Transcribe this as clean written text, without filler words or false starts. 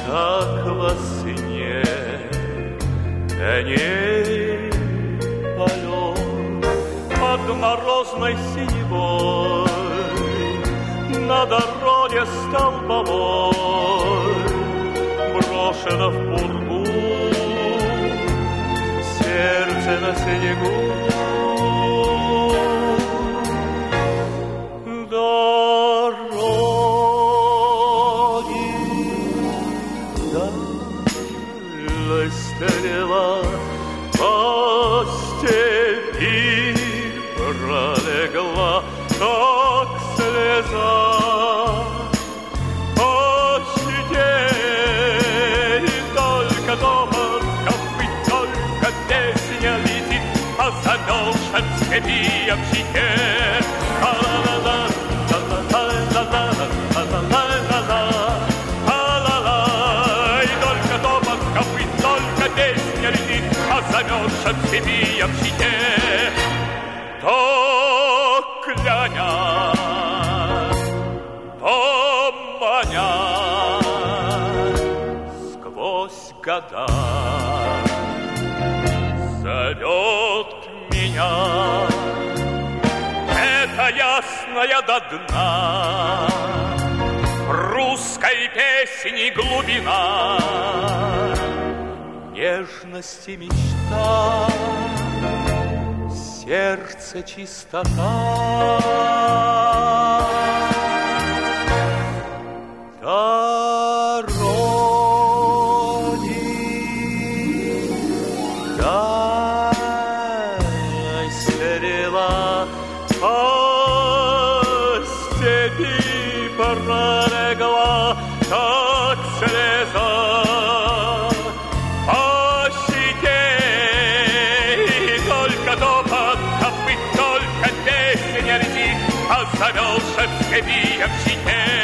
как во сне, коней полет под морозной синевой на дороге столбовой брошено в пургу сердце на снегу. Стрела по степи пролегла, как слеза по щеке, и только топот копыт, только песня летит по замерзшим степям щеке. Ла-ла-ла-ла, ла-ла-ла-ла-ла-ла-ла-ла-ла. Песня летит по замерзшим степям щеке. То кляня, то маня сквозь года зовет меня. Это ясная до дна русской песни глубина, нежность и мечта, сердце чистота. Дороги, дай стрела по степи пролегла, как слеза. Замерзшим степям щеке.